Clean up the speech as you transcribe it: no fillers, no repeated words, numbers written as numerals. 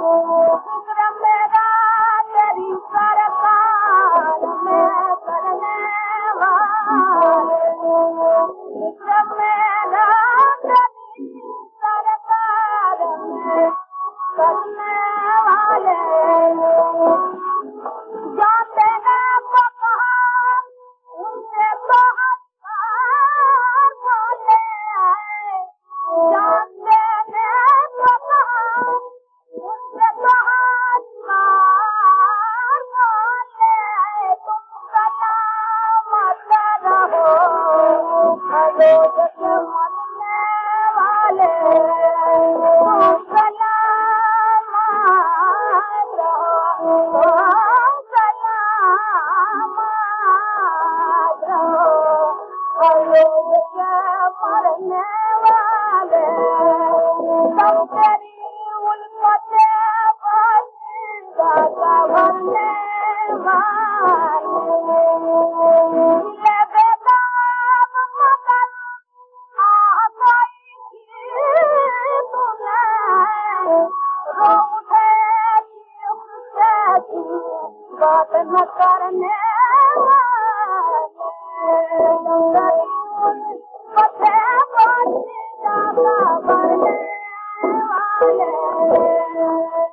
शुक्र मेरा तेरी सरकार में करने वाले, शुक्र मेरा तेरी सरकार में करने वाले, जो तेरे को कहा उनसे तो बोले, जो तेरे को कहा उनसे तो बोले, तुम सलामत रहो रोज के मरने वाले, तुम सलामत रहो, सलामत रहो रोज के मरने वाले, सब तेरी उल्फते बाशिंदा का भरने वाले, मिले बेताब मगर आ गई थी तुम्हें, रो उठेगी उससे तू बात न करने वाले, तेरी उल्फते बाशिंदा का भरने वाले।